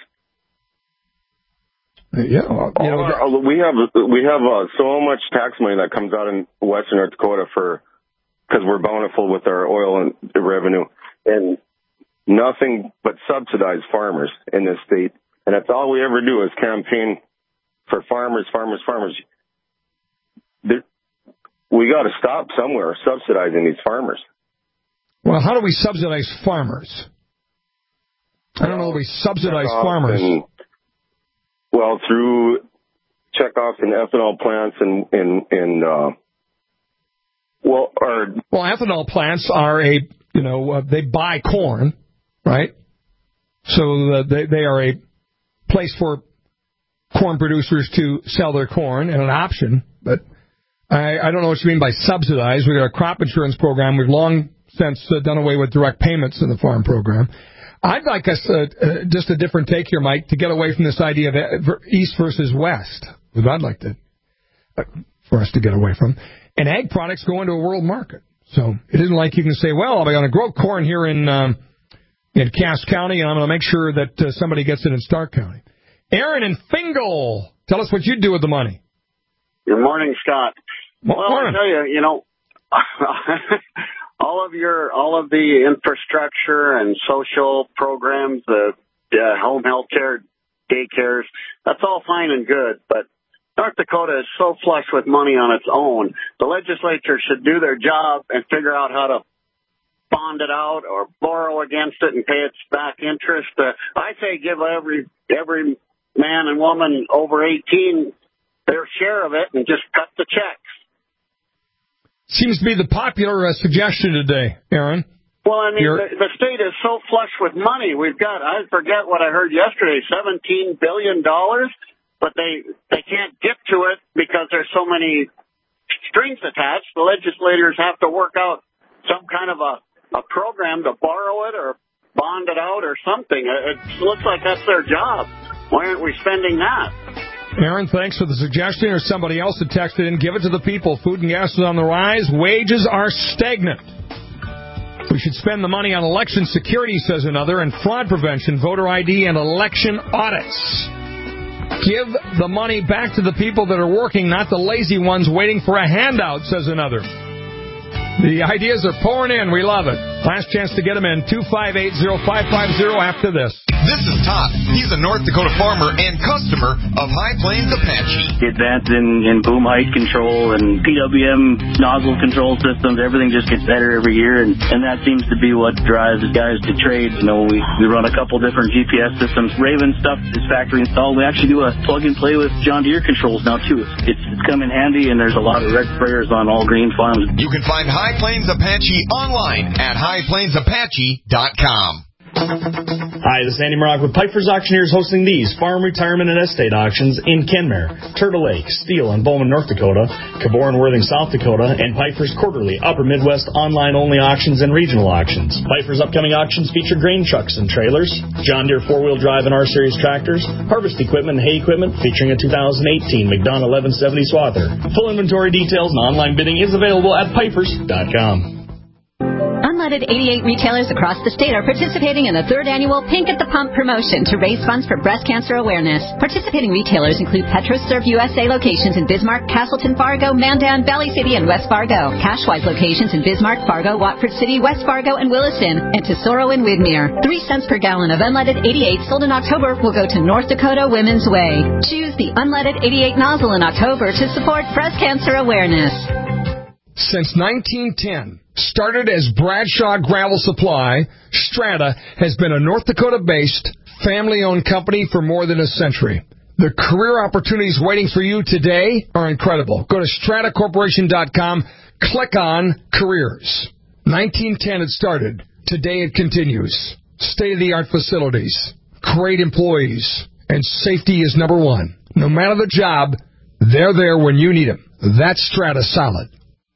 Yeah, well, you know, our, we have we have uh, so much tax money that comes out in western North Dakota for because we're bountiful with our oil and revenue, and nothing but subsidize farmers in this state. And that's all we ever do is campaign for farmers, farmers, farmers. There, we got to stop somewhere subsidizing these farmers. Well, how do we subsidize farmers? I don't know if we subsidize farmers. And, well, through checkoffs in ethanol plants and, and, and uh, well, or... Well, ethanol plants are a, you know, uh, they buy corn, right? So uh, they, they are a place for corn producers to sell their corn and an option, but I, I don't know what you mean by subsidize. We've got a crop insurance program. We've long since uh, done away with direct payments in the farm program. I'd like us, uh, uh, just a different take here, Mike, to get away from this idea of east versus west. I'd like to, uh, for us to get away from. And ag products go into a world market. So it isn't like you can say, well, I'm going to grow corn here in um, in Cass County, and I'm going to make sure that uh, somebody gets it in Stark County. Aaron in Fingal, tell us what you'd do with the money. Good morning, Scott. Well, well I tell you, you know, all of your, all of the infrastructure and social programs, the uh, home health care, daycares, that's all fine and good, but North Dakota is so flush with money on its own. The legislature should do their job and figure out how to bond it out or borrow against it and pay its back interest. Uh, I say give every every man and woman over eighteen their share of it and just cut the checks. Seems to be the popular uh, suggestion today, Aaron. Well, I mean, the, the state is so flush with money. We've got, I forget what I heard yesterday, seventeen billion dollars, but they they can't get to it because there's so many strings attached. The legislators have to work out some kind of a, a program to borrow it or bond it out or something. It looks like that's their job. Why aren't we spending that? Aaron, thanks for the suggestion. Or somebody else that texted in, give it to the people. Food and gas is on the rise. Wages are stagnant. We should spend the money on election security, says another, and fraud prevention, voter I D, and election audits. Give the money back to the people that are working, not the lazy ones waiting for a handout, says another. The ideas are pouring in. We love it. Last chance to get them in. two five eight, oh five five oh after this. This is Todd. He's a North Dakota farmer and customer of High Plains Apache. The advance in, in boom height control and P W M nozzle control systems, everything just gets better every year, and, and that seems to be what drives guys to trade. You know, we, we run a couple different G P S systems. Raven stuff is factory installed. We actually do a plug and play with John Deere controls now, too. It's, it's come in handy, and there's a lot of red sprayers on all green farms. You can find High Plains Apache online at high plains apache dot com. Hi, this is Andy Murrock with Piper's Auctioneers hosting these farm, retirement, and estate auctions in Kenmare, Turtle Lake, Steele, and Bowman, North Dakota, Cabor and Worthing, South Dakota, and Piper's quarterly Upper Midwest online-only auctions and regional auctions. Piper's upcoming auctions feature grain trucks and trailers, John Deere four-wheel drive and R-Series tractors, harvest equipment and hay equipment featuring a two thousand eighteen McDonough eleven seventy Swather. Full inventory details and online bidding is available at pipers dot com. Unleaded eighty-eight retailers across the state are participating in the third annual Pink at the Pump promotion to raise funds for breast cancer awareness. Participating retailers include PetroServe U S A locations in Bismarck, Castleton, Fargo, Mandan, Valley City, and West Fargo. Cashwise locations in Bismarck, Fargo, Watford City, West Fargo, and Williston, and Tesoro and Widmer. Three cents per gallon of unleaded eighty-eight sold in October will go to North Dakota Women's Way. Choose the unleaded eighty-eight nozzle in October to support breast cancer awareness. Since nineteen ten, started as Bradshaw Gravel Supply, Strata has been a North Dakota-based, family-owned company for more than a century. The career opportunities waiting for you today are incredible. Go to strata corporation dot com, click on Careers. nineteen ten it started. Today it continues. State-of-the-art facilities, great employees, and safety is number one. No matter the job, they're there when you need them. That's Strata Solid.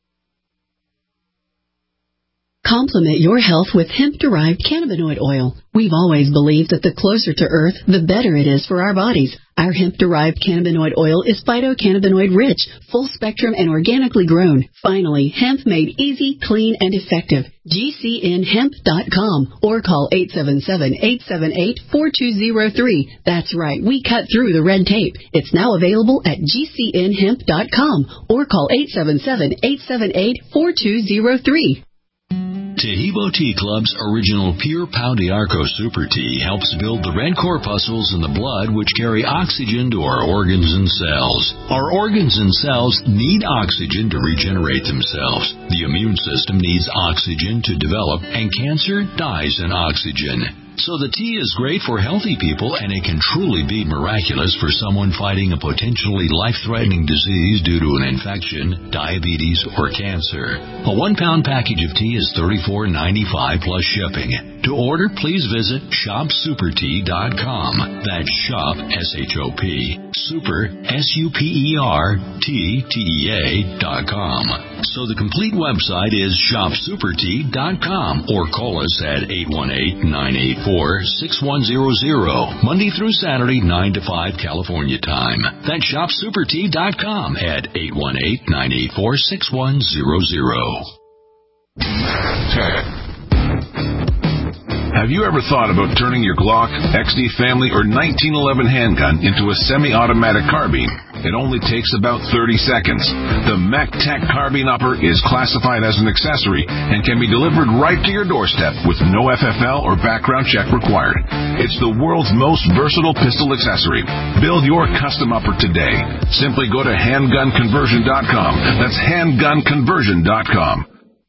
Complement your health with hemp-derived cannabinoid oil. We've always believed that the closer to Earth, the better it is for our bodies. Our hemp-derived cannabinoid oil is phytocannabinoid-rich, full-spectrum, and organically grown. Finally, hemp made easy, clean, and effective. G C N hemp dot com or call eight seven seven, eight seven eight, four two zero three. That's right, we cut through the red tape. It's now available at G C N hemp dot com or call eight seven seven, eight seven eight, four two zero three. Tahibo Tea Club's original Pure Pau d'Arco Super Tea helps build the red corpuscles in the blood which carry oxygen to our organs and cells. Our organs and cells need oxygen to regenerate themselves. The immune system needs oxygen to develop, and cancer dies in oxygen. So the tea is great for healthy people, and it can truly be miraculous for someone fighting a potentially life-threatening disease due to an infection, diabetes, or cancer. A one-pound package of tea is thirty-four ninety-five plus shipping. To order, please visit shop super tea dot com. That's shop, S H O P, super, S U P E R, T, T E A dot com. So the complete website is shop super tea dot com or call us at eight one eight, nine eight four, six one zero zero, Monday through Saturday, nine to five California time. That's shop super tea dot com at eight one eight, nine eight four, six one zero zero. Have you ever thought about turning your Glock, X D Family, or nineteen eleven handgun into a semi-automatic carbine? It only takes about thirty seconds. The MacTac Carbine Upper is classified as an accessory and can be delivered right to your doorstep with no F F L or background check required. It's the world's most versatile pistol accessory. Build your custom upper today. Simply go to handgun conversion dot com. That's handgun conversion dot com.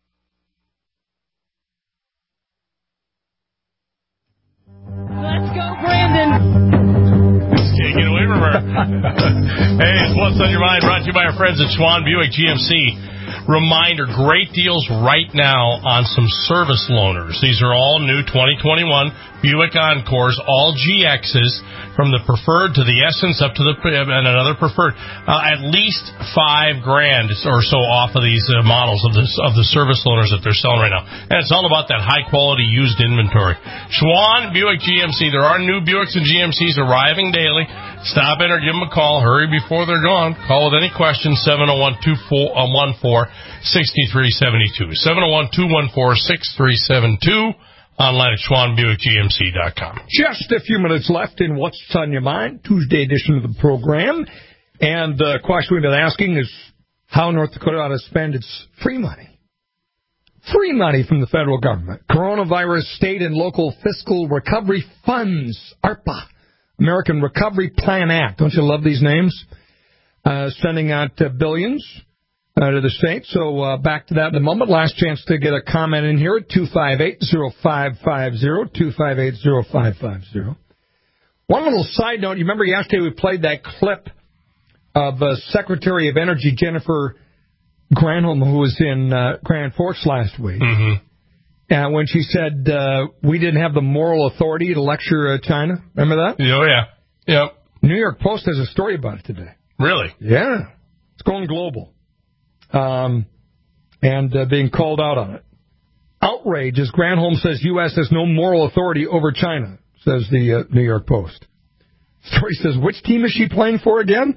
Let's go, Brandon. Can't get away from her. Hey, it's What's on Your Mind, brought to you by our friends at Schwann Buick G M C. Reminder, great deals right now on some service loaners. These are all new twenty twenty-one Buick Encores, all G Xs, from the preferred to the Essence up to the and another preferred. Uh, at least five grand or so off of these uh, models of the, of the service loaners that they're selling right now. And it's all about that high-quality used inventory. Schwann Buick G M C. There are new Buicks and G M Cs arriving daily. Stop in or give them a call. Hurry before they're gone. Call with any questions, seven oh one, two one four, six three seven two. seven oh one, two one four, six three seven two. Online at Schwann Buick G M C dot com. Just a few minutes left in What's on Your Mind, Tuesday edition of the program. And the question we've been asking is how North Dakota ought to spend its free money. free money from the federal government. Coronavirus State and Local Fiscal Recovery Funds, ARPA, American Recovery Plan Act. Don't you love these names? Uh, sending out uh, billions uh, to the state. So uh, back to that in a moment. Last chance to get a comment in here at two five eight, zero five five zero, two five eight, zero five five zero. One little side note. You remember yesterday we played that clip of uh, Secretary of Energy Jennifer Granholm, who was in uh, Grand Forks last week, mm-hmm. and when she said uh, we didn't have the moral authority to lecture uh, China. Remember that? Oh, yeah. Yep. New York Post has a story about it today. Really? Yeah. It's going global. Um, and uh, being called out on it. Outrage as Granholm says U S has no moral authority over China, says the uh, New York Post. Story says, which team is she playing for again?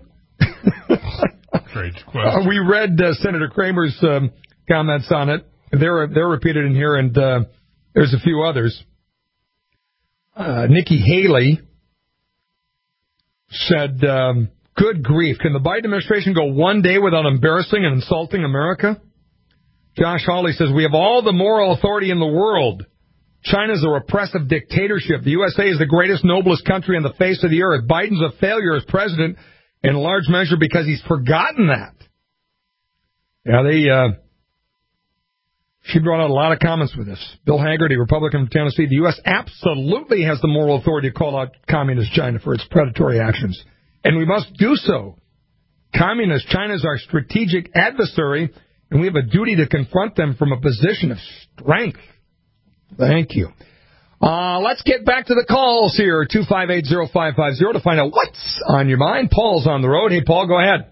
Uh, we read uh, Senator Kramer's um, comments on it. They're they're repeated in here, and uh, there's a few others. Uh, Nikki Haley said, um, good grief, can the Biden administration go one day without embarrassing and insulting America? Josh Hawley says, we have all the moral authority in the world. China's a repressive dictatorship. The U S A is the greatest, noblest country on the face of the earth. Biden's a failure as president in large measure because he's forgotten that. Yeah, they, uh, she brought out a lot of comments with this. Bill Haggerty, Republican from Tennessee, the U S absolutely has the moral authority to call out communist China for its predatory actions. And we must do so. Communist China is our strategic adversary, and we have a duty to confront them from a position of strength. Thank you. Uh, let's get back to the calls here, two five eight, zero five five zero, to find out what's on your mind. Paul's on the road. Hey, Paul, go ahead.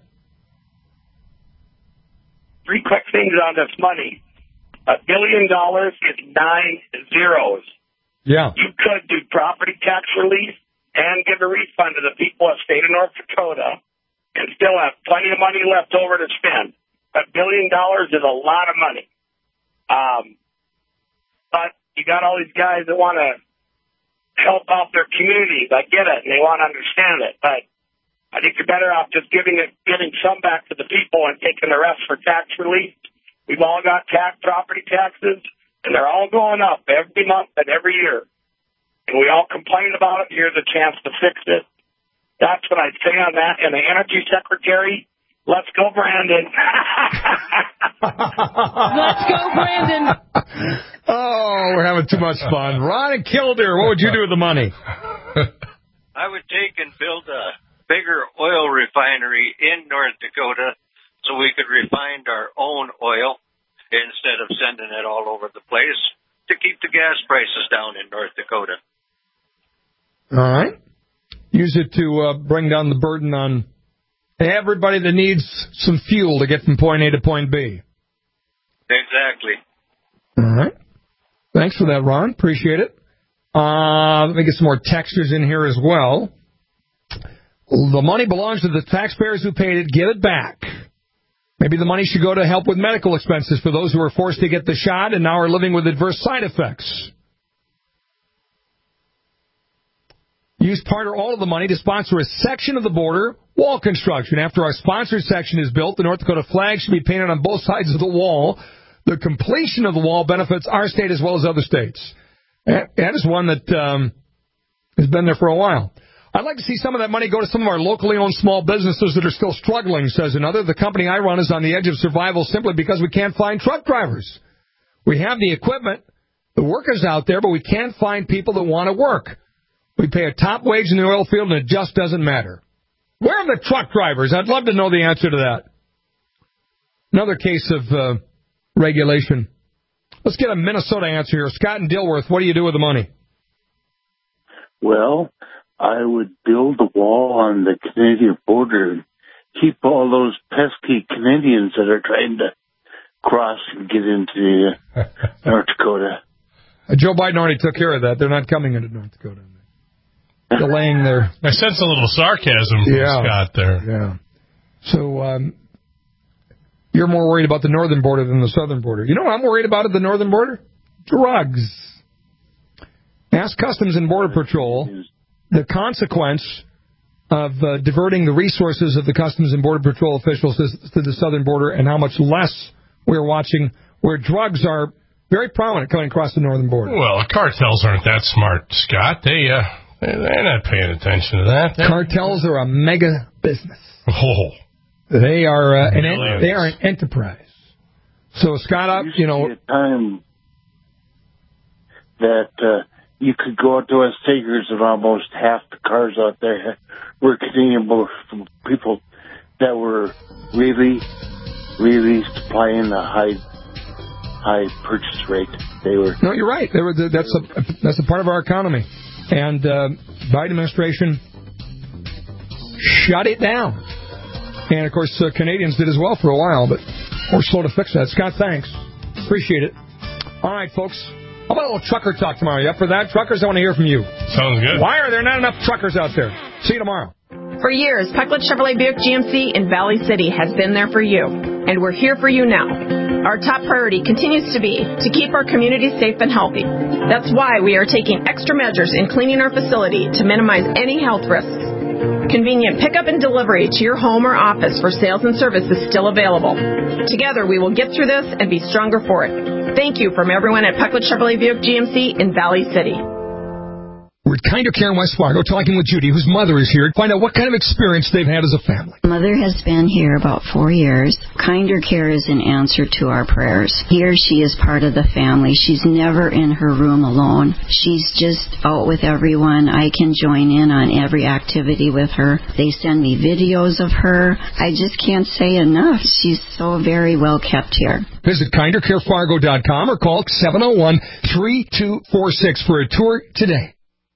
Three quick things on this money. A billion dollars is nine zeros. Yeah. You could do property tax relief and give a refund to the people of the state of North Dakota and still have plenty of money left over to spend. A billion dollars is a lot of money. Um, but you got all these guys that want to help out their communities. I get it, and they want to understand it. But I think you're better off just giving it, giving some back to the people and taking the rest for tax relief. We've all got tax property taxes, and they're all going up every month and every year. And we all complain about it. Here's a chance to fix it. That's what I'd say on that. And the Energy Secretary, let's go, Brandon. Let's go, Brandon. Oh, we're having too much fun. Ron and Kildare, what would you do with the money? I would take and build a bigger oil refinery in North Dakota so we could refine our own oil instead of sending it all over the place to keep the gas prices down in North Dakota. All right. Use it to uh, bring down the burden on everybody that needs some fuel to get from point A to point B. Exactly. All right. Thanks for that, Ron. Appreciate it. Uh, let me get some more textures in here as well. The money belongs to the taxpayers who paid it. Give it back. Maybe the money should go to help with medical expenses for those who were forced to get the shot and now are living with adverse side effects. Use part or all of the money to sponsor a section of the border wall construction. After our sponsored section is built, the North Dakota flag should be painted on both sides of the wall. The completion of the wall benefits our state as well as other states. That is one that um, has been there for a while. I'd like to see some of that money go to some of our locally owned small businesses that are still struggling, says another. The company I run is on the edge of survival simply because we can't find truck drivers. We have the equipment, the workers out there, but we can't find people that want to work. We pay a top wage in the oil field, and it just doesn't matter. Where are the truck drivers? I'd love to know the answer to that. Another case of uh, regulation. Let's get a Minnesota answer here. Scott and Dilworth, what do you do with the money? Well, I would build a wall on the Canadian border and keep all those pesky Canadians that are trying to cross and get into uh, North Dakota. Uh, Joe Biden already took care of that. They're not coming into North Dakota. Delaying their... I sense a little sarcasm from yeah. Scott there. Yeah. So, um, you're more worried about the northern border than the southern border. You know what I'm worried about at the northern border? Drugs. Ask Customs and Border Patrol the consequence of uh, diverting the resources of the Customs and Border Patrol officials to, to the southern border and how much less we're watching where drugs are Very prominent coming across the northern border. Well, cartels aren't that smart, Scott. They, uh, they're not paying attention to that. They're... Cartels are a mega business. Oh. They are, uh, an en- they are an enterprise. So, Scott, up, you know... a time that uh, you could go out to West Acres and almost half the cars out there were Canadian from people that were really, really supplying the high high purchase rate. They were. No, you're right. They were. The, that's a that's a part of our economy, and uh, Biden administration shut it down. And of course, uh, Canadians did as well for a while, but we're slow to fix that. Scott, thanks. Appreciate it. All right, folks. How about a little trucker talk tomorrow? You up for that? Truckers, I want to hear from you. Sounds good. Why are there not enough truckers out there? See you tomorrow. For years, Pecklet Chevrolet Buick G M C in Valley City has been there for you, and we're here for you now. Our top priority continues to be to keep our community safe and healthy. That's why we are taking extra measures in cleaning our facility to minimize any health risks. Convenient pickup and delivery to your home or office for sales and service is still available. Together, we will get through this and be stronger for it. Thank you from everyone at Pecklet Chevrolet Buick G M C in Valley City. We're at Kinder Care in West Fargo talking with Judy, whose mother is here, to find out what kind of experience they've had as a family. Mother has been here about four years. Kinder Care is an answer to our prayers. Here she is part of the family. She's never in her room alone. She's just out with everyone. I can join in on every activity with her. They send me videos of her. I just can't say enough. She's so very well kept here. Visit kinder care fargo dot com or call seven oh one, three two four six for a tour today.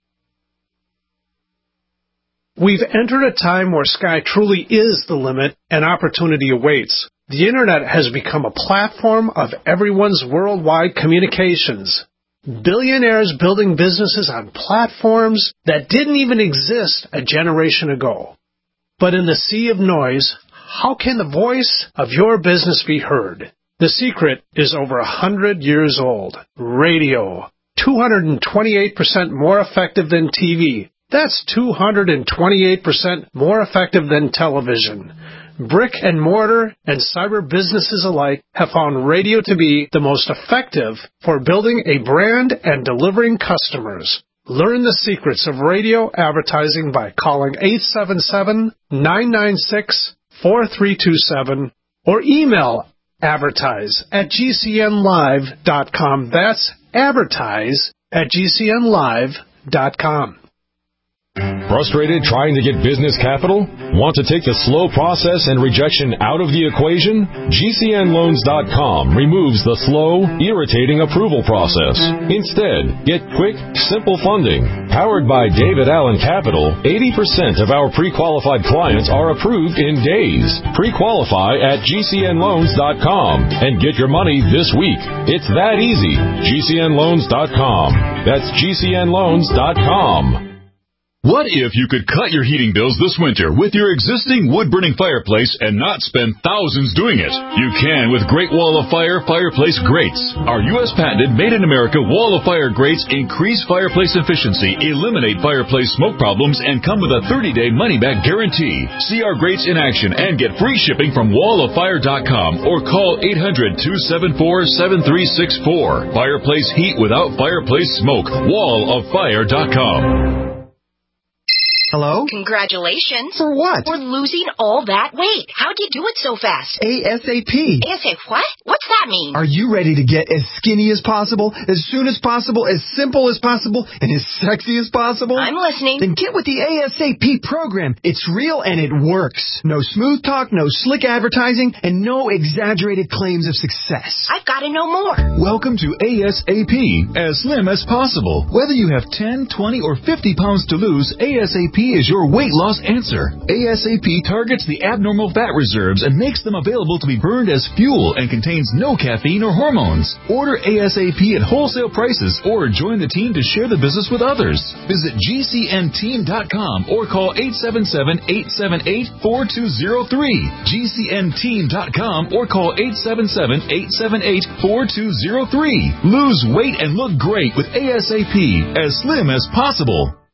We've entered a time where sky truly is the limit and opportunity awaits. The Internet has become a platform of everyone's worldwide communications. Billionaires building businesses on platforms that didn't even exist a generation ago. But in the sea of noise, how can the voice of your business be heard? The secret is over a hundred years old. Radio. two hundred twenty-eight percent more effective than T V. That's two hundred twenty-eight percent more effective than television. Brick and mortar and cyber businesses alike have found radio to be the most effective for building a brand and delivering customers. Learn the secrets of radio advertising by calling eight seven seven, nine nine six, four three two seven or email advertise at g c n live dot com. That's advertise at g c n live dot com. Frustrated trying to get business capital? Want to take the slow process and rejection out of the equation? G C N loans dot com removes the slow, irritating approval process. Instead, get quick, simple funding. Powered by David Allen Capital, eighty percent of our pre-qualified clients are approved in days. Pre-qualify at G C N loans dot com and get your money this week. It's that easy. G C N loans dot com. That's G C N loans dot com. What if you could cut your heating bills this winter with your existing wood-burning fireplace and not spend thousands doing it? You can with Great Wall of Fire Fireplace Grates. Our U S patented made-in-America Wall of Fire grates increase fireplace efficiency, eliminate fireplace smoke problems, and come with a thirty-day money-back guarantee. See our grates in action and get free shipping from wall of fire dot com or call eight hundred, two seven four, seven three six four. Fireplace heat without fireplace smoke. wall of fire dot com. Hello? Congratulations. For what? For losing all that weight. How'd you do it so fast? ASAP. ASAP what? What's that mean? Are you ready to get as skinny as possible, as soon as possible, as simple as possible, and as sexy as possible? I'm listening. Then get with the ASAP program. It's real and it works. No smooth talk, no slick advertising, and no exaggerated claims of success. I've got to know more. Welcome to ASAP, as slim as possible. Whether you have ten, twenty, or fifty pounds to lose, ASAP is your weight loss answer. ASAP targets the abnormal fat reserves and makes them available to be burned as fuel and contains no caffeine or hormones. Order ASAP at wholesale prices or join the team to share the business with others. Visit G C N team dot com or call eight seven seven, eight seven eight, four two zero three. G C N team dot com or call eight seven seven, eight seven eight, four two zero three. Lose weight and look great with ASAP, as slim as possible.